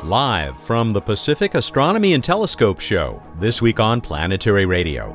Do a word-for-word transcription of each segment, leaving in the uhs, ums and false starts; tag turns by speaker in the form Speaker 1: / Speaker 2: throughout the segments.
Speaker 1: Live from the Pacific Astronomy and Telescope Show, this week on Planetary Radio.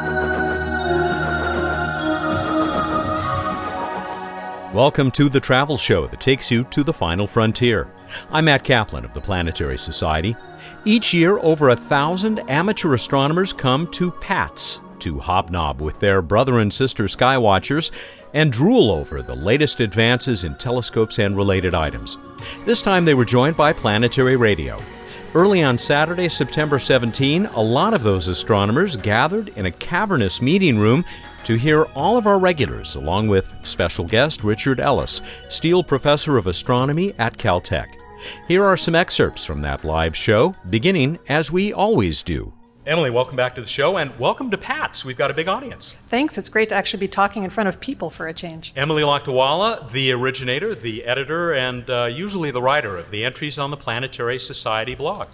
Speaker 1: Welcome to the travel show that takes you to the final frontier. I'm Matt Kaplan of the Planetary Society. Each year, over a thousand amateur astronomers come to PATS to hobnob with their brother and sister skywatchers and drool over the latest advances in telescopes and related items. This time they were joined by Planetary Radio. Early on Saturday, September seventeenth, a lot of those astronomers gathered in a cavernous meeting room to hear all of our regulars, along with special guest Richard Ellis, Steele Professor of Astronomy at Caltech. Here are some excerpts from that live show, beginning as we always do. Emily, welcome back to the show, and welcome to PATS. We've got a big audience.
Speaker 2: Thanks. It's great to actually be talking in front of people for a change.
Speaker 1: Emily Lakdawalla, the originator, the editor, and uh, usually the writer of the entries on the Planetary Society blog.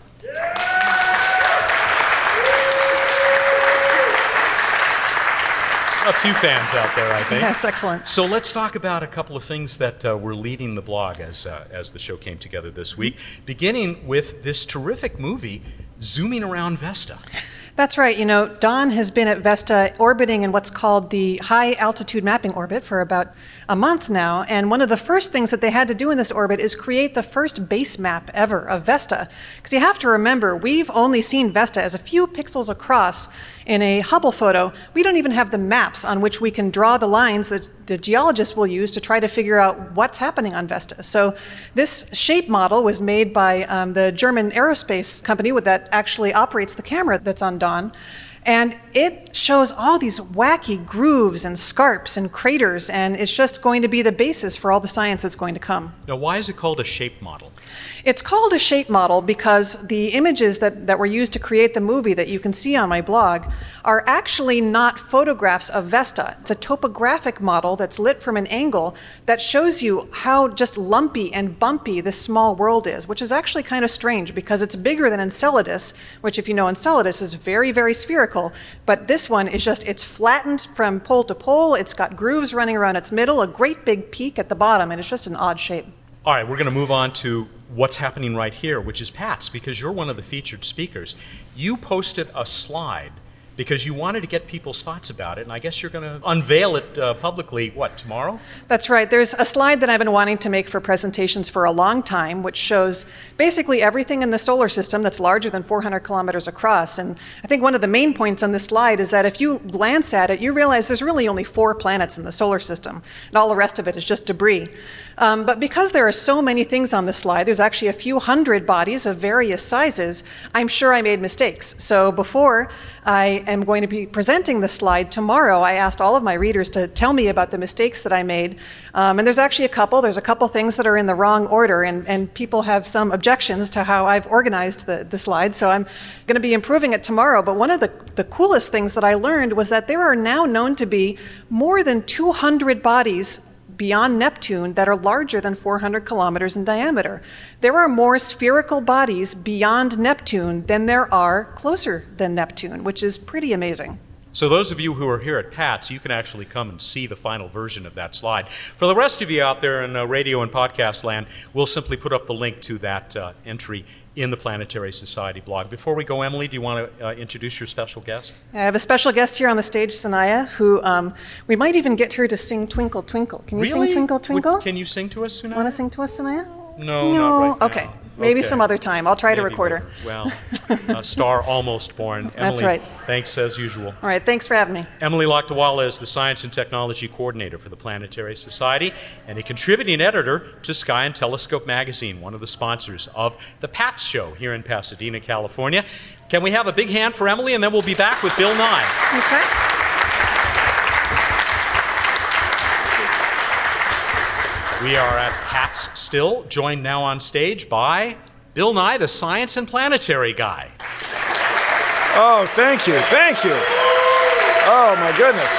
Speaker 1: A few fans out there, I think.
Speaker 2: That's excellent.
Speaker 1: So let's talk about a couple of things that uh, were leading the blog as uh, as the show came together this week, beginning with this terrific movie, Zooming Around Vesta.
Speaker 2: That's right. You know, Don has been at Vesta orbiting in what's called the high altitude mapping orbit for about a month now. And one of the first things that they had to do in this orbit is create the first base map ever of Vesta. Because you have to remember, we've only seen Vesta as a few pixels across in a Hubble photo. We don't even have the maps on which we can draw the lines that the geologists will use to try to figure out what's happening on Vesta. So this shape model was made by um, the German aerospace company that actually operates the camera that's on Dawn. And it shows all these wacky grooves and scarps and craters, and it's just going to be the basis for all the science that's going to come.
Speaker 1: Now, why is it called a shape model?
Speaker 2: It's called a shape model because the images that, that were used to create the movie that you can see on my blog are actually not photographs of Vesta. It's a topographic model that's lit from an angle that shows you how just lumpy and bumpy this small world is, which is actually kind of strange because it's bigger than Enceladus, which, if you know, Enceladus is very, very spherical. But this one is just, it's flattened from pole to pole. It's got grooves running around its middle, a great big peak at the bottom, and it's just an odd shape.
Speaker 1: All right, we're going to move on to what's happening right here, which is PATS, because you're one of the featured speakers. You posted a slide because you wanted to get people's thoughts about it, and I guess you're going to unveil it uh, publicly, what, tomorrow?
Speaker 2: That's right. There's a slide that I've been wanting to make for presentations for a long time, which shows basically everything in the solar system that's larger than four hundred kilometers across. And I think one of the main points on this slide is that if you glance at it, you realize there's really only four planets in the solar system, and all the rest of it is just debris. Um, but because there are so many things on this slide, there's actually a few hundred bodies of various sizes, I'm sure I made mistakes. So before I am going to be presenting the slide tomorrow, I asked all of my readers to tell me about the mistakes that I made. Um, and there's actually a couple. There's a couple things that are in the wrong order, and, and people have some objections to how I've organized the, the slide. So I'm going to be improving it tomorrow. But one of the, the coolest things that I learned was that there are now known to be more than two hundred bodies beyond Neptune that are larger than four hundred kilometers in diameter. There are more spherical bodies beyond Neptune than there are closer than Neptune, which is pretty amazing.
Speaker 1: So those of you who are here at PATS, you can actually come and see the final version of that slide. For the rest of you out there in uh, radio and podcast land, we'll simply put up the link to that uh, entry in the Planetary Society blog. Before we go, Emily, do you want to uh, introduce your special guest?
Speaker 2: I have a special guest here on the stage, Sanaya, who um, we might even get her to sing Twinkle, Twinkle. Can you
Speaker 1: really?
Speaker 2: sing Twinkle, Twinkle?
Speaker 1: Would, can you sing to us, Sanaya?
Speaker 2: Want to sing to us, Sanaya?
Speaker 1: No,
Speaker 2: no,
Speaker 1: not right now.
Speaker 2: Okay. Maybe
Speaker 1: okay.
Speaker 2: some other time. I'll try
Speaker 1: Maybe
Speaker 2: to record her.
Speaker 1: Well, a star almost born. Emily,
Speaker 2: That's right.
Speaker 1: Thanks as usual.
Speaker 2: All right, thanks for having me.
Speaker 1: Emily Lakdawalla is the Science and Technology Coordinator for the Planetary Society and a contributing editor to Sky and Telescope magazine, one of the sponsors of the PATS show here in Pasadena, California. Can we have a big hand for Emily, and then we'll be back with Bill Nye.
Speaker 2: Okay.
Speaker 1: We are at PATS still, joined now on stage by Bill Nye, the science and planetary guy.
Speaker 3: Oh, thank you, thank you. Oh, my goodness.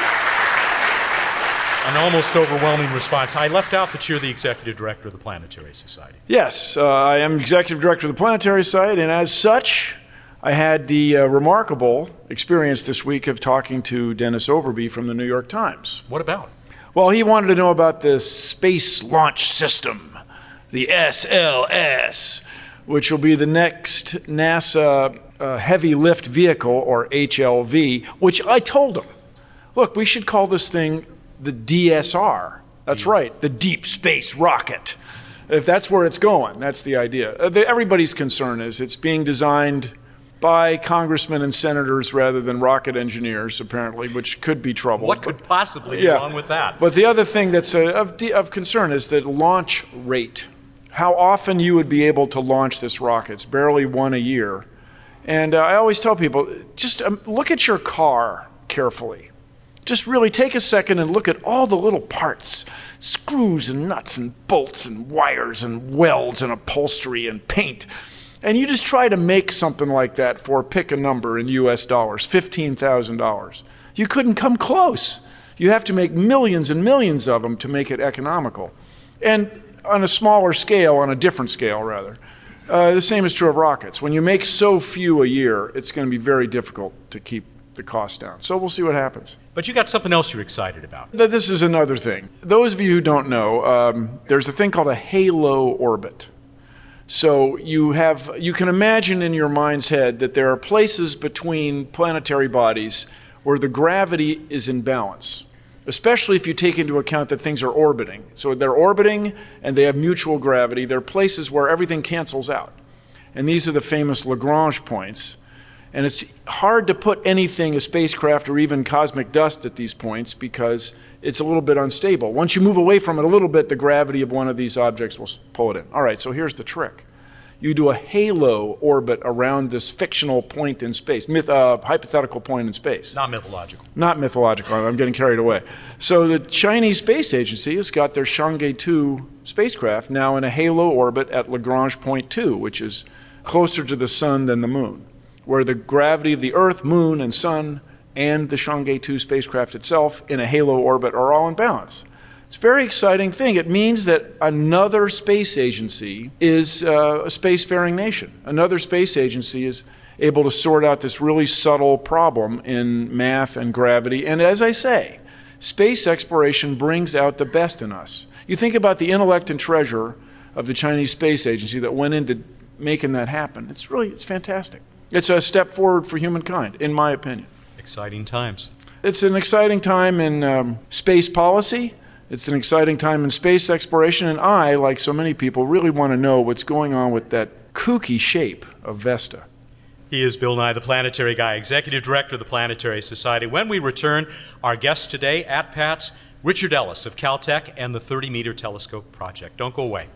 Speaker 1: An almost overwhelming response. I left out that you're the executive director of the Planetary Society.
Speaker 3: Yes, uh, I am executive director of the Planetary Society, and as such, I had the uh, remarkable experience this week of talking to Dennis Overby from the New York Times.
Speaker 1: What about?
Speaker 3: Well, he wanted to know about the Space Launch System, the S L S, which will be the next NASA uh, Heavy Lift Vehicle, or H L V, which I told them, look, we should call this thing the D S R. That's right, the Deep Space Rocket. If that's where it's going, that's the idea. Uh, the, everybody's concern is it's being designed by congressmen and senators rather than rocket engineers, apparently, which could be trouble.
Speaker 1: What could possibly be
Speaker 3: yeah.
Speaker 1: wrong with that?
Speaker 3: But the other thing that's uh, of, of concern is the launch rate. How often you would be able to launch this rocket. It's barely one a year. And uh, I always tell people, just um, look at your car carefully. Just really take a second and look at all the little parts, screws and nuts and bolts and wires and welds and upholstery and paint. And you just try to make something like that for, pick a number in U S dollars, fifteen thousand dollars. You couldn't come close. You have to make millions and millions of them to make it economical. And on a smaller scale, on a different scale rather, uh, the same is true of rockets. When you make so few a year, it's going to be very difficult to keep the cost down. So we'll see what happens.
Speaker 1: But you got something else you're excited about.
Speaker 3: This is another thing. Those of you who don't know, um, there's a thing called a halo orbit. So you have, you can imagine in your mind's head that there are places between planetary bodies where the gravity is in balance, especially if you take into account that things are orbiting. So they're orbiting and they have mutual gravity. There are places where everything cancels out. And these are the famous Lagrange points. And it's hard to put anything, a spacecraft or even cosmic dust at these points because it's a little bit unstable. Once you move away from it a little bit, the gravity of one of these objects will pull it in. All right, so here's the trick. You do a halo orbit around this fictional point in space, myth, uh, hypothetical point in space.
Speaker 1: Not mythological.
Speaker 3: Not mythological. I'm getting carried away. So the Chinese Space Agency has got their Chang'e two spacecraft now in a halo orbit at Lagrange point two, which is closer to the sun than the moon, where the gravity of the Earth, Moon, and Sun and the Chang'e two spacecraft itself in a halo orbit are all in balance. It's a very exciting thing. It means that another space agency is uh, a spacefaring nation. Another space agency is able to sort out this really subtle problem in math and gravity. And as I say, space exploration brings out the best in us. You think about the intellect and treasure of the Chinese Space Agency that went into making that happen. It's really, it's fantastic. It's a step forward for humankind, in my opinion.
Speaker 1: Exciting times.
Speaker 3: It's an exciting time in um, space policy. It's an exciting time in space exploration. And I, like so many people, really want to know what's going on with that kooky shape of Vesta.
Speaker 1: He is Bill Nye, the Planetary Guy, Executive Director of the Planetary Society. When we return, our guest today at Pat's, Richard Ellis of Caltech and the thirty meter Telescope Project. Don't go away.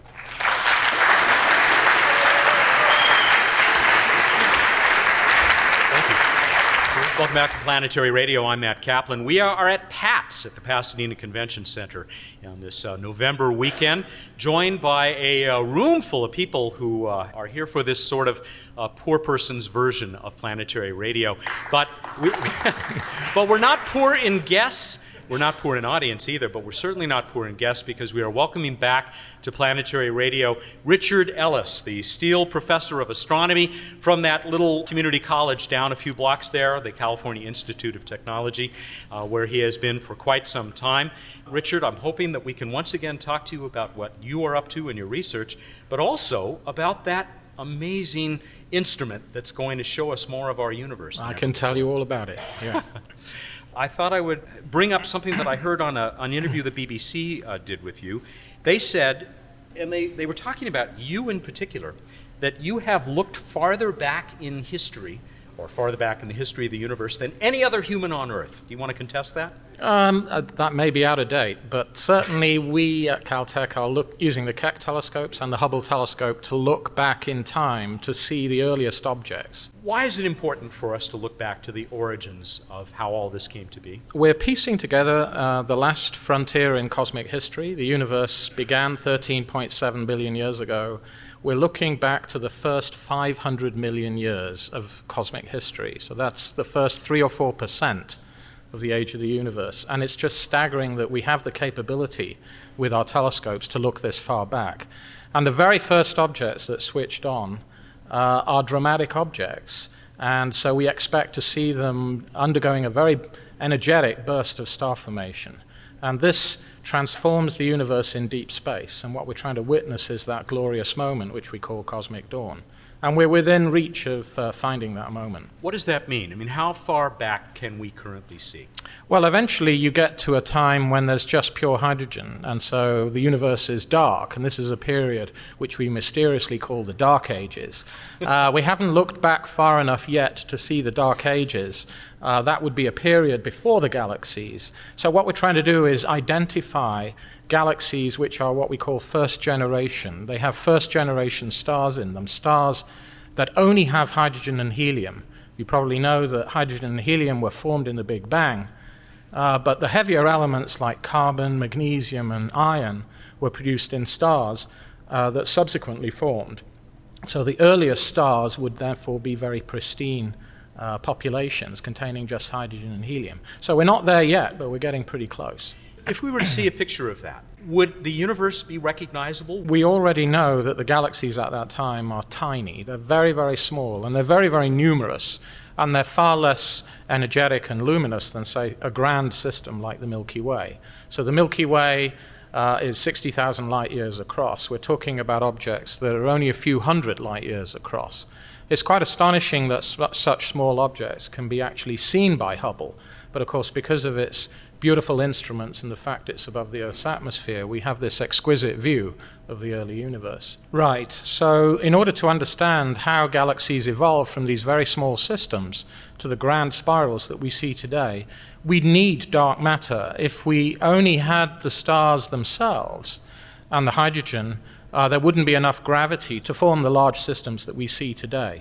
Speaker 1: Welcome back to Planetary Radio. I'm Matt Kaplan. We are at Pat's at the Pasadena Convention Center on this uh, November weekend, joined by a uh, room full of people who uh, are here for this sort of uh, poor person's version of Planetary Radio. But, we, but we're not poor in guests. We're not poor in audience either, but we're certainly not poor in guests because we are welcoming back to Planetary Radio Richard Ellis, the Steele Professor of Astronomy from that little community college down a few blocks there, the California Institute of Technology, uh, where he has been for quite some time. Richard, I'm hoping that we can once again talk to you about what you are up to in your research, but also about that amazing instrument that's going to show us more of our universe.
Speaker 4: I can tell you all about it, yeah.
Speaker 1: I thought I would bring up something that I heard on a, an interview the B B C uh, did with you. They said, and they, they were talking about you in particular, that you have looked farther back in history, or farther back in the history of the universe, than any other human on Earth. Do you want to contest that?
Speaker 4: Um, uh, that may be out of date, but certainly we at Caltech are look, using the Keck telescopes and the Hubble telescope to look back in time to see the earliest objects.
Speaker 1: Why is it important for us to look back to the origins of how all this came to be?
Speaker 4: We're piecing together uh, the last frontier in cosmic history. The universe began thirteen point seven billion years ago. We're looking back to the first five hundred million years of cosmic history. So that's the first three or four percent of the age of the universe. And it's just staggering that we have the capability with our telescopes to look this far back. And the very first objects that switched on uh, are dramatic objects. And so we expect to see them undergoing a very energetic burst of star formation. And this transforms the universe in deep space. And what we're trying to witness is that glorious moment, which we call cosmic dawn. And we're within reach of uh, finding that moment.
Speaker 1: What does that mean? I mean, how far back can we currently see?
Speaker 4: Well, eventually you get to a time when there's just pure hydrogen, and so the universe is dark, and this is a period which we mysteriously call the Dark Ages. Uh, we haven't looked back far enough yet to see the Dark Ages. Uh, that would be a period before the galaxies. So what we're trying to do is identify galaxies which are what we call first generation. They have first generation stars in them, stars that only have hydrogen and helium. You probably know that hydrogen and helium were formed in the Big Bang, uh, but the heavier elements like carbon, magnesium, and iron were produced in stars uh, that subsequently formed. So the earliest stars would therefore be very pristine uh, populations containing just hydrogen and helium. So we're not there yet, but we're getting pretty close.
Speaker 1: If we were to see a picture of that, would the universe be recognizable?
Speaker 4: We already know that the galaxies at that time are tiny. They're very, very small, and they're very, very numerous, and they're far less energetic and luminous than, say, a grand system like the Milky Way. So the Milky Way uh, is sixty thousand light years across. We're talking about objects that are only a few hundred light years across. It's quite astonishing that such small objects can be actually seen by Hubble, but of course, because of its beautiful instruments and the fact it's above the Earth's atmosphere, we have this exquisite view of the early universe. Right, so in order to understand how galaxies evolved from these very small systems to the grand spirals that we see today, we need dark matter. If we only had the stars themselves and the hydrogen, uh, there wouldn't be enough gravity to form the large systems that we see today.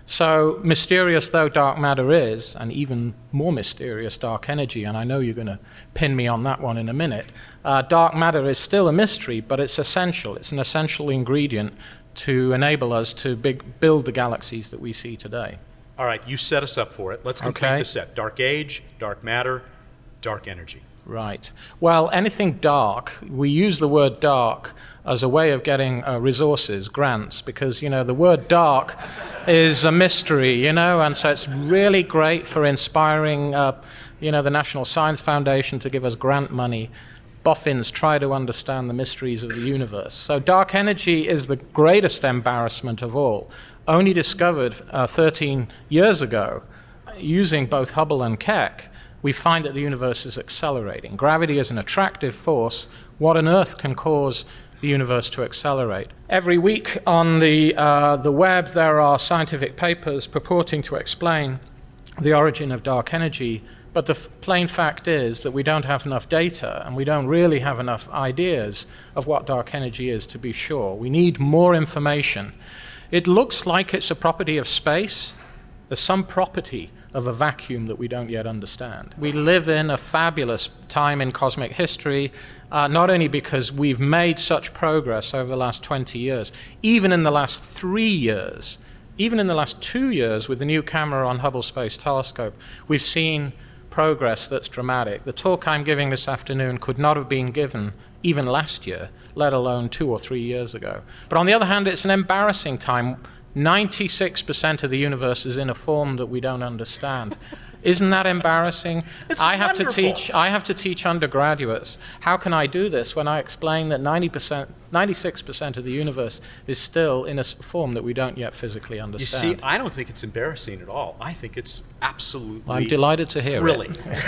Speaker 4: So mysterious though dark matter is, and even more mysterious dark energy, and I know you're going to pin me on that one in a minute, uh, dark matter is still a mystery, but it's essential. It's an essential ingredient to enable us to big, build the galaxies that we see today.
Speaker 1: All right, you set us up for it. Let's complete
Speaker 4: Okay.
Speaker 1: the set. Dark age, dark matter, dark energy.
Speaker 4: Right. Well, anything dark, we use the word dark as a way of getting uh, resources, grants, because, you know, the word dark is a mystery, you know, and so it's really great for inspiring, uh, you know, the National Science Foundation to give us grant money. Boffins try to understand the mysteries of the universe. So dark energy is the greatest embarrassment of all, only discovered uh, thirteen years ago using both Hubble and Keck. We find that the universe is accelerating. Gravity is an attractive force. What on earth can cause the universe to accelerate? Every week on the, uh, the web, there are scientific papers purporting to explain the origin of dark energy, but the f- plain fact is that we don't have enough data, and we don't really have enough ideas of what dark energy is, to be sure. We need more information. It looks like it's a property of space. There's some property of a vacuum that we don't yet understand. We live in a fabulous time in cosmic history, uh, not only because we've made such progress over the last twenty years, even in the last three years, even in the last two years with the new camera on Hubble Space Telescope, we've seen progress that's dramatic. The talk I'm giving this afternoon could not have been given even last year, let alone two or three years ago. But on the other hand, it's an embarrassing time. ninety-six percent of the universe is in a form that we don't understand. Isn't that embarrassing?
Speaker 1: It's
Speaker 4: I have
Speaker 1: wonderful.
Speaker 4: to teach I have to teach undergraduates. How can I do this when I explain that ninety percent, ninety-six percent of the universe is still in a form that we don't yet physically
Speaker 1: You
Speaker 4: understand?
Speaker 1: see, I don't think it's embarrassing at all. I think it's absolutely
Speaker 4: I'm delighted to hear
Speaker 1: thrilling.
Speaker 4: it.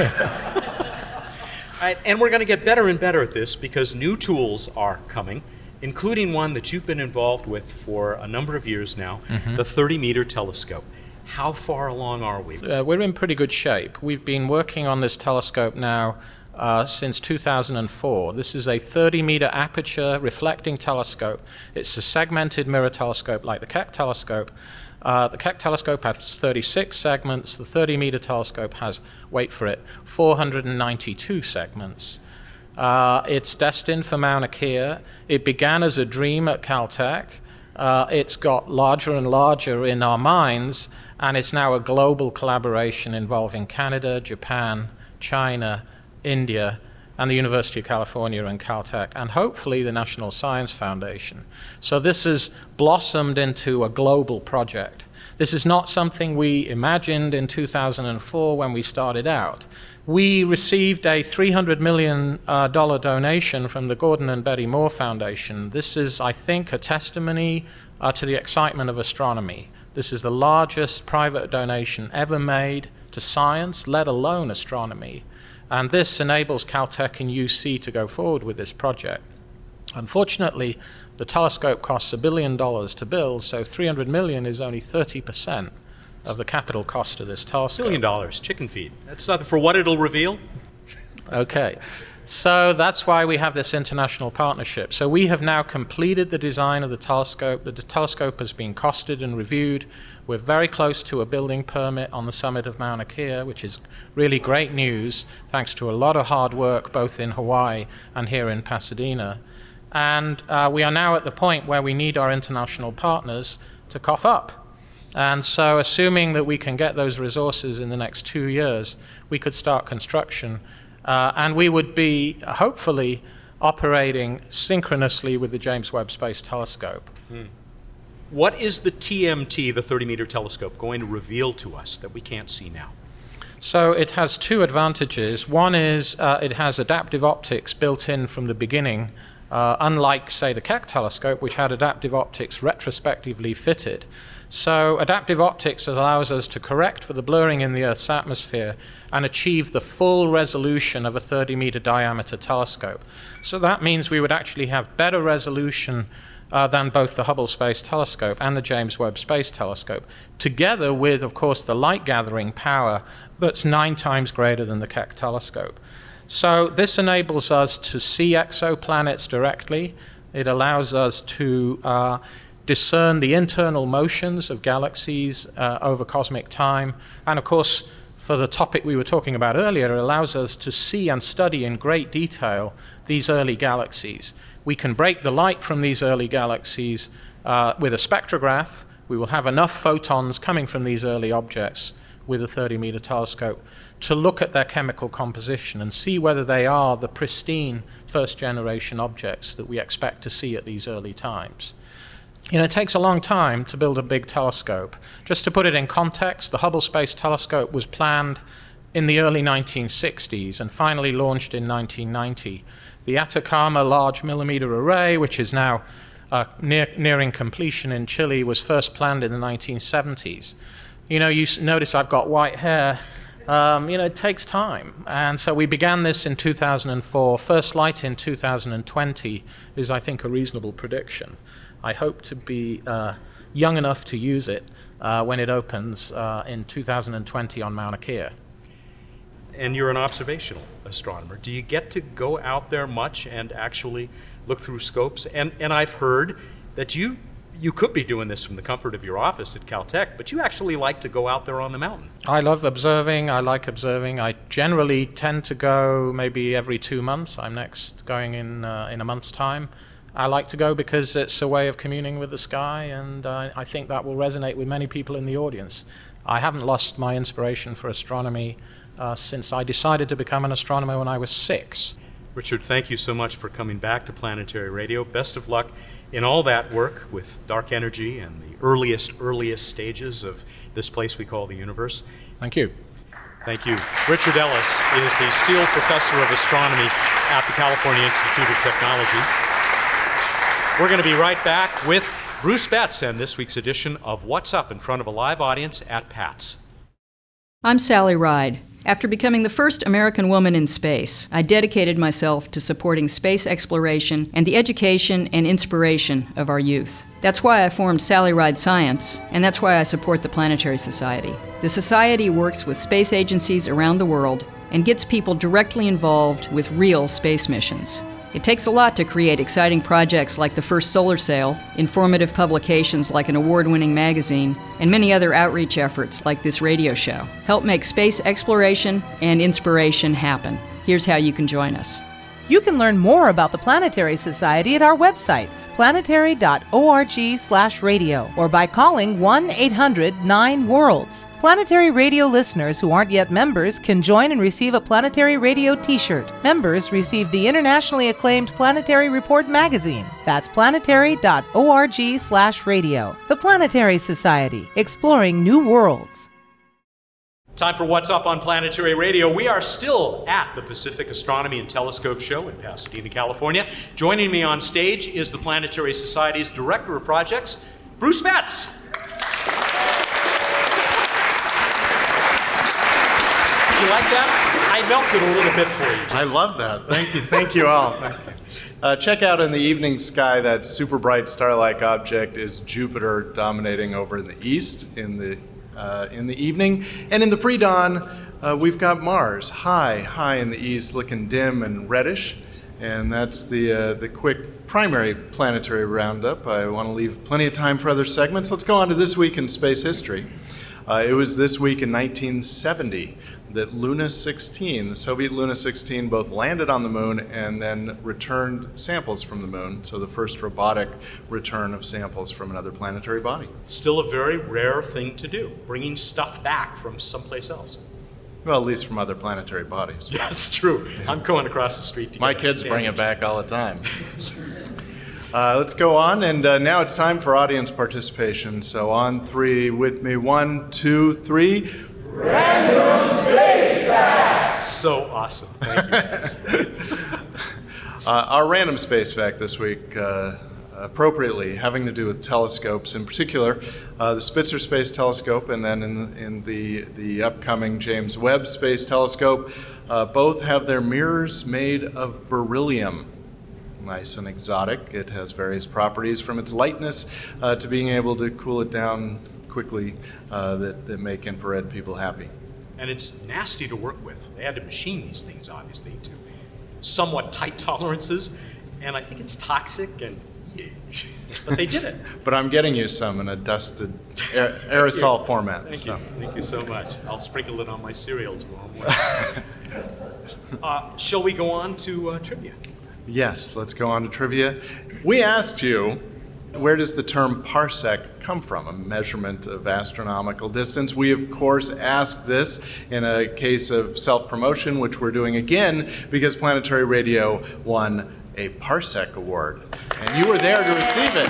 Speaker 1: All right, and we're going to get better and better at this because new tools are coming, including one that you've been involved with for a number of years now,
Speaker 4: Mm-hmm.
Speaker 1: the thirty-meter telescope. How far along are we?
Speaker 4: Uh, we're in pretty good shape. We've been working on this telescope now uh, since two thousand four. This is a thirty-meter aperture reflecting telescope. It's a segmented mirror telescope like the Keck telescope. Uh, the Keck telescope has thirty-six segments. The thirty-meter telescope has, wait for it, four hundred ninety-two segments. Uh, it's destined for Mauna Kea. It began as a dream at Caltech. Uh, it's got larger and larger in our minds, and it's now a global collaboration involving Canada, Japan, China, India, and the University of California and Caltech, and hopefully the National Science Foundation. So this has blossomed into a global project. This is not something we imagined in two thousand four when we started out. We received a three hundred million dollars uh, donation from the Gordon and Betty Moore Foundation. This is, I think, a testimony uh, to the excitement of astronomy. This is the largest private donation ever made to science, let alone astronomy. And this enables Caltech and U C to go forward with this project. Unfortunately, the telescope costs a billion dollars to build, so three hundred million dollars is only thirty percent of the capital cost of this telescope.
Speaker 1: Billion dollars, chicken feed. That's not for what it'll reveal.
Speaker 4: Okay, so that's why we have this international partnership. So we have now completed the design of the telescope. The telescope has been costed and reviewed. We're very close to a building permit on the summit of Mauna Kea, which is really great news, thanks to a lot of hard work both in Hawaii and here in Pasadena. And uh, we are now at the point where we need our international partners to cough up. And so assuming that we can get those resources in the next two years, we could start construction. Uh, and we would be, hopefully, operating synchronously with the James Webb Space Telescope.
Speaker 1: Hmm. What is the T M T, the thirty-meter telescope, going to reveal to us that we can't see now?
Speaker 4: So it has two advantages. One is uh, it has adaptive optics built in from the beginning, uh, unlike, say, the Keck telescope, which had adaptive optics retrospectively fitted. So adaptive optics allows us to correct for the blurring in the Earth's atmosphere and achieve the full resolution of a thirty-meter diameter telescope. So that means we would actually have better resolution uh, than both the Hubble Space Telescope and the James Webb Space Telescope, together with, of course, the light-gathering power that's nine times greater than the Keck telescope. So this enables us to see exoplanets directly. It allows us to uh, discern the internal motions of galaxies uh, over cosmic time. And of course, for the topic we were talking about earlier, it allows us to see and study in great detail these early galaxies. We can break the light from these early galaxies uh, with a spectrograph. We will have enough photons coming from these early objects with a thirty-meter telescope to look at their chemical composition and see whether they are the pristine first-generation objects that we expect to see at these early times. You know, it takes a long time to build a big telescope. Just to put it in context, the Hubble Space Telescope was planned in the early nineteen sixties and finally launched in nineteen ninety. The Atacama Large Millimeter Array, which is now uh, near, nearing completion in Chile, was first planned in the nineteen seventies. You know, you notice I've got white hair. Um, you know, it takes time. And so we began this in two thousand four. First light in two thousand twenty is, I think, a reasonable prediction. I hope to be uh, young enough to use it uh, when it opens uh, in two thousand twenty on Mauna Kea.
Speaker 1: And you're an observational astronomer. Do you get to go out there much and actually look through scopes? And, and I've heard that you you could be doing this from the comfort of your office at Caltech, but you actually like to go out there on the mountain.
Speaker 4: I love observing. I like observing. I generally tend to go maybe every two months. I'm next going in uh, in a month's time. I like to go because it's a way of communing with the sky, and uh, I think that will resonate with many people in the audience. I haven't lost my inspiration for astronomy uh, since I decided to become an astronomer when I was six.
Speaker 1: Richard, thank you so much for coming back to Planetary Radio. Best of luck in all that work with dark energy and the earliest, earliest stages of this place we call the universe.
Speaker 4: Thank you.
Speaker 1: Thank you. Richard Ellis is the Steele Professor of Astronomy at the California Institute of Technology. We're going to be right back with Bruce Betts and this week's edition of What's Up in front of a live audience at Pat's.
Speaker 5: I'm Sally Ride. After becoming the first American woman in space, I dedicated myself to supporting space exploration and the education and inspiration of our youth. That's why I formed Sally Ride Science, and that's why I support the Planetary Society. The Society works with space agencies around the world and gets people directly involved with real space missions. It takes a lot to create exciting projects like the first solar sail, informative publications like an award-winning magazine, and many other outreach efforts like this radio show. Help make space exploration and inspiration happen. Here's how you can join us.
Speaker 6: You can learn more about the Planetary Society at our website, planetary dot org slash radio or by calling one eight hundred nine worlds. Planetary Radio listeners who aren't yet members can join and receive a Planetary Radio t-shirt. Members receive the internationally acclaimed Planetary Report magazine. That's planetary dot org slash radio. The Planetary Society, exploring new worlds.
Speaker 1: Time for What's Up on Planetary Radio. We are still at the Pacific Astronomy and Telescope Show in Pasadena, California. Joining me on stage is the Planetary Society's Director of Projects, Bruce Betts. Did you like that? I melted a little bit for you. Just
Speaker 7: I love that. Thank you. Thank you all. Thank you. Uh, check out in the evening sky, that super bright star-like object is Jupiter dominating over in the east in the uh, in the evening. And in the pre-dawn, uh, we've got Mars high, high in the east, looking dim and reddish. And that's the uh, the quick primary planetary roundup. I want to leave plenty of time for other segments. Let's go on to This Week in Space History. Uh, it was this week in nineteen seventy that Luna sixteen, the Soviet Luna sixteen, both landed on the moon and then returned samples from the moon. So the first robotic return of samples from another planetary body.
Speaker 1: Still a very rare thing to do, bringing stuff back from someplace else.
Speaker 7: Well, at least from other planetary bodies.
Speaker 1: That's true. Yeah. I'm going across the street to
Speaker 7: My
Speaker 1: get
Speaker 7: kids
Speaker 1: a
Speaker 7: bring it back all the time. Uh, let's go on, and uh, now it's time for audience participation. So on three with me. One, two, three.
Speaker 8: Random Space Fact!
Speaker 1: So awesome. Thank you, guys.
Speaker 7: uh, our random space fact this week, uh, appropriately, having to do with telescopes, in particular, uh, the Spitzer Space Telescope and then in the, in the, the upcoming James Webb Space Telescope, uh, both have their mirrors made of beryllium. Nice and exotic. It has various properties from its lightness uh, to being able to cool it down quickly uh, that, that make infrared people happy.
Speaker 1: And it's nasty to work with. They had to machine these things, obviously, to somewhat tight tolerances, and I think it's toxic, and but they did it.
Speaker 7: But I'm getting you some in a dusted aer- aerosol format.
Speaker 1: Thank
Speaker 7: so.
Speaker 1: you. Thank you so much. I'll sprinkle it on my cereal tomorrow morning. uh, shall we go on to uh, trivia?
Speaker 7: Yes, let's go on to trivia. We asked you, where does the term parsec come from, a measurement of astronomical distance? We, of course, asked this in a case of self-promotion, which we're doing again because Planetary Radio won a Parsec Award. And you were there to receive it.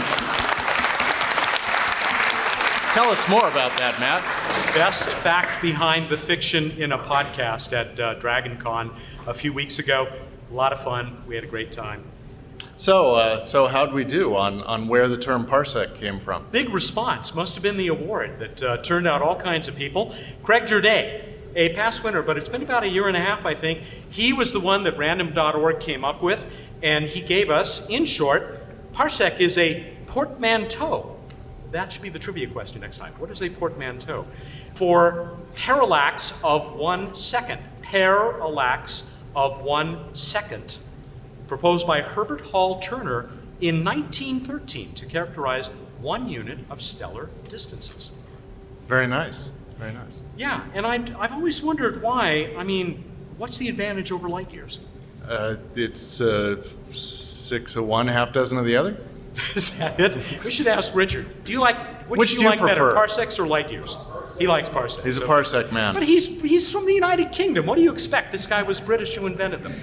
Speaker 7: Tell us more about that, Matt.
Speaker 1: Best fact behind the fiction in a podcast at uh, DragonCon a few weeks ago. A lot of fun. We had a great time.
Speaker 7: So, uh, so how'd we do on, on where the term parsec came from?
Speaker 1: Big response. Must have been the award that uh, turned out all kinds of people. Craig Jurday, a past winner, but it's been about a year and a half, I think. He was the one that random dot org came up with, and he gave us, in short, parsec is a portmanteau. That should be the trivia question next time. What is a portmanteau? For parallax of one second. Parallax of one second, proposed by Herbert Hall Turner in nineteen thirteen to characterize one unit of stellar distances.
Speaker 7: Very nice, very nice.
Speaker 1: Yeah, and I've, I've always wondered why. I mean, what's the advantage over light years?
Speaker 7: Uh, it's uh, six of one, half dozen of the other.
Speaker 1: Is that it? We should ask Richard. Do you like, which,
Speaker 7: which
Speaker 1: do
Speaker 7: you,
Speaker 1: you like
Speaker 7: prefer?
Speaker 1: better, parsecs or light years? He likes parsecs.
Speaker 7: He's a
Speaker 1: so.
Speaker 7: parsec man.
Speaker 1: But he's he's from the United Kingdom. What do you expect? This guy was British who invented them.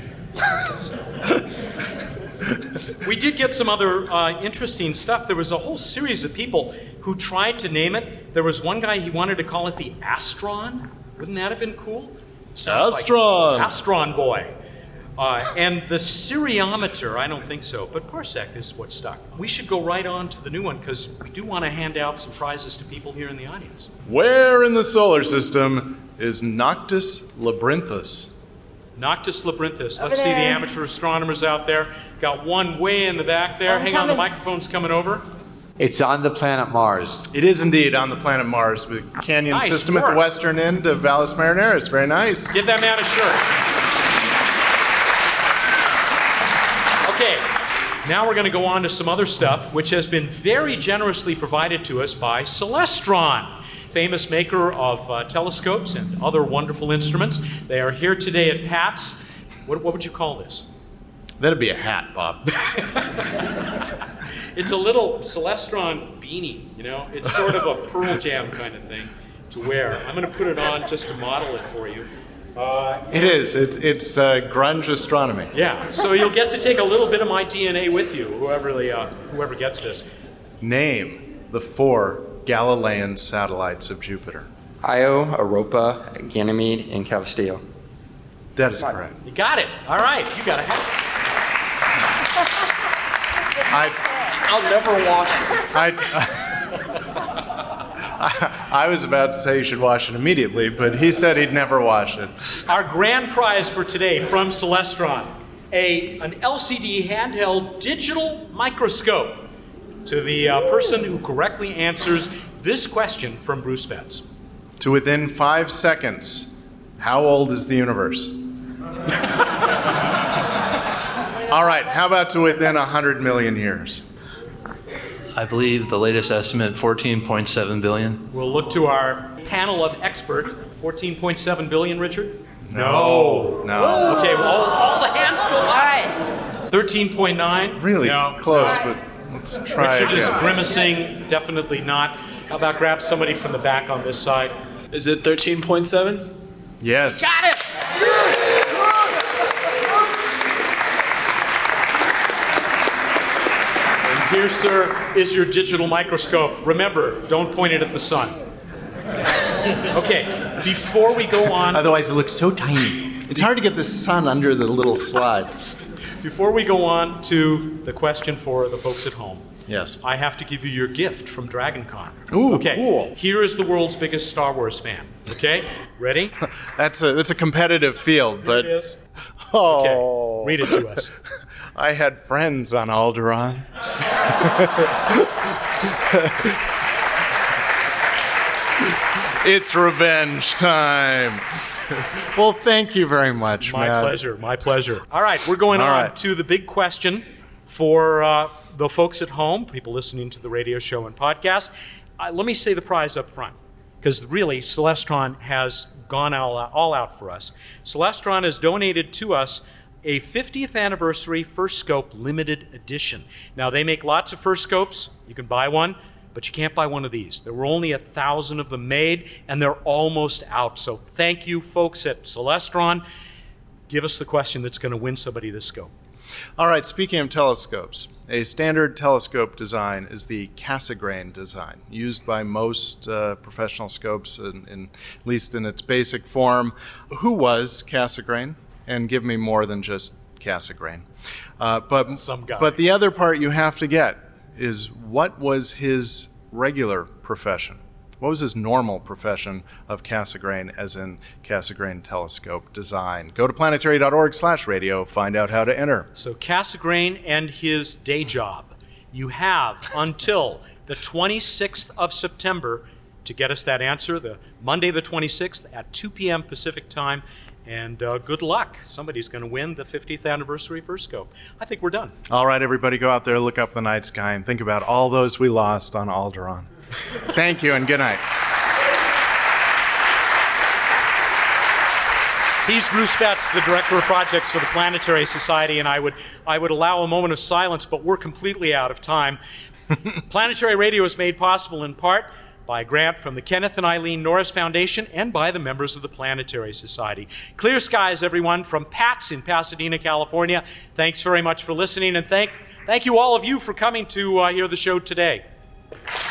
Speaker 1: We did get some other uh, interesting stuff. There was a whole series of people who tried to name it. There was one guy, he wanted to call it the Astron. Wouldn't that have been cool? Sounds
Speaker 7: Astron.
Speaker 1: Like Astron boy. Uh, and the seriometer, I don't think so, but parsec is what stuck. We should go right on to the new one because we do want to hand out some prizes to people here in the audience.
Speaker 7: Where in the solar system is Noctis Labyrinthus?
Speaker 1: Noctis Labyrinthus.
Speaker 8: Over
Speaker 1: Let's see the
Speaker 8: there.
Speaker 1: amateur astronomers out there. Got one way in the back there.
Speaker 8: I'm
Speaker 1: Hang on, the
Speaker 8: coming.
Speaker 1: microphone's coming over.
Speaker 9: It's on the planet Mars.
Speaker 7: It is indeed on the planet Mars, the canyon
Speaker 1: Nice
Speaker 7: system at
Speaker 1: work.
Speaker 7: the western end of Valles Marineris. Very nice.
Speaker 1: Give that man a shirt. Okay, now we're going to go on to some other stuff, which has been very generously provided to us by Celestron, famous maker of uh, telescopes and other wonderful instruments. They are here today at Pat's. What, what would you call this?
Speaker 7: That'd be a hat, Bob.
Speaker 10: It's a little Celestron beanie, you know? It's sort of a Pearl Jam kind of thing to wear. I'm going to put it on just to model it for you. Uh,
Speaker 7: it is. It's, it's uh, grunge astronomy.
Speaker 10: Yeah, so you'll get to take a little bit of my D N A with you, whoever, the, uh, whoever gets this.
Speaker 7: Name the four Galilean satellites of Jupiter.
Speaker 11: Io, Europa, Ganymede, and Callisto.
Speaker 7: That is correct.
Speaker 10: You got it. All right, you got a hat.
Speaker 7: I,
Speaker 11: I'll never wash it.
Speaker 7: I, I, I was about to say you should wash it immediately, but he said he'd never wash it.
Speaker 10: Our grand prize for today from Celestron, a, an L C D handheld digital microscope to the uh, person who correctly answers this question from Bruce Betts.
Speaker 7: To within five seconds, how old is the universe? All right, how about to within one hundred million years?
Speaker 12: I believe the latest estimate, fourteen point seven billion.
Speaker 10: We'll look to our panel of experts. fourteen point seven billion, Richard?
Speaker 7: No. No.
Speaker 10: Okay, well, all, all the hands go up. All right. thirteen point nine?
Speaker 7: Really
Speaker 10: no.
Speaker 7: close, but let's try
Speaker 10: Richard
Speaker 7: again.
Speaker 10: is grimacing. Definitely not. How about grab somebody from the back on this side?
Speaker 13: Is it thirteen point seven?
Speaker 7: Yes.
Speaker 10: Got it! Here, sir, is your digital microscope. Remember, don't point it at the sun. Okay, before we go on...
Speaker 7: Otherwise it looks so tiny. It's hard to get the sun under the little slide.
Speaker 10: Before we go on to the question for the folks at home,
Speaker 7: yes,
Speaker 10: I have to give you your gift from DragonCon.
Speaker 7: Ooh,
Speaker 10: okay,
Speaker 7: cool.
Speaker 10: Here is the world's biggest Star Wars fan. Okay, ready?
Speaker 7: That's a, that's a competitive field,
Speaker 10: Here
Speaker 7: but...
Speaker 10: it is.
Speaker 7: Oh.
Speaker 10: Okay, read it to us.
Speaker 7: I had friends on Alderaan. It's revenge time. Well, thank you very much,
Speaker 10: My
Speaker 7: Matt.
Speaker 10: pleasure, my pleasure. All right, we're going
Speaker 7: All
Speaker 10: on
Speaker 7: right.
Speaker 10: to the big question for uh, the folks at home, people listening to the radio show and podcast. Uh, let me say the prize up front, because really, Celestron has gone all out, all out for us. Celestron has donated to us a fiftieth anniversary First Scope limited edition. Now, they make lots of First Scopes. You can buy one, but you can't buy one of these. There were only a thousand of them made, and they're almost out. So thank you, folks at Celestron. Give us the question that's going to win somebody this scope.
Speaker 7: All right, speaking of telescopes, a standard telescope design is the Cassegrain design, used by most uh, professional scopes, in, in, at least in its basic form. Who was Cassegrain? And give me more than just Cassegrain. Uh, but,
Speaker 10: Some guy.
Speaker 7: but the other part you have to get is, what was his regular profession? What was his normal profession of Cassegrain, as in Cassegrain telescope design? Go to planetary dot org slash radio, find out how to enter.
Speaker 10: So Cassegrain and his day job. You have until the twenty-sixth of September to get us that answer, the Monday the twenty-sixth at two p.m. Pacific time. And uh, good luck. Somebody's going to win the fiftieth anniversary First Scope. I think we're done.
Speaker 7: All right, everybody, go out there, look up the night sky, and think about all those we lost on Alderaan. Thank you, and good night.
Speaker 10: He's Bruce Betts, the Director of Projects for the Planetary Society, and I would, I would allow a moment of silence, but we're completely out of time. Planetary Radio is made possible in part by a grant from the Kenneth and Eileen Norris Foundation and by the members of the Planetary Society. Clear skies, everyone, from Pat's in Pasadena, California. Thanks very much for listening, and thank, thank you all of you for coming to uh, hear the show today.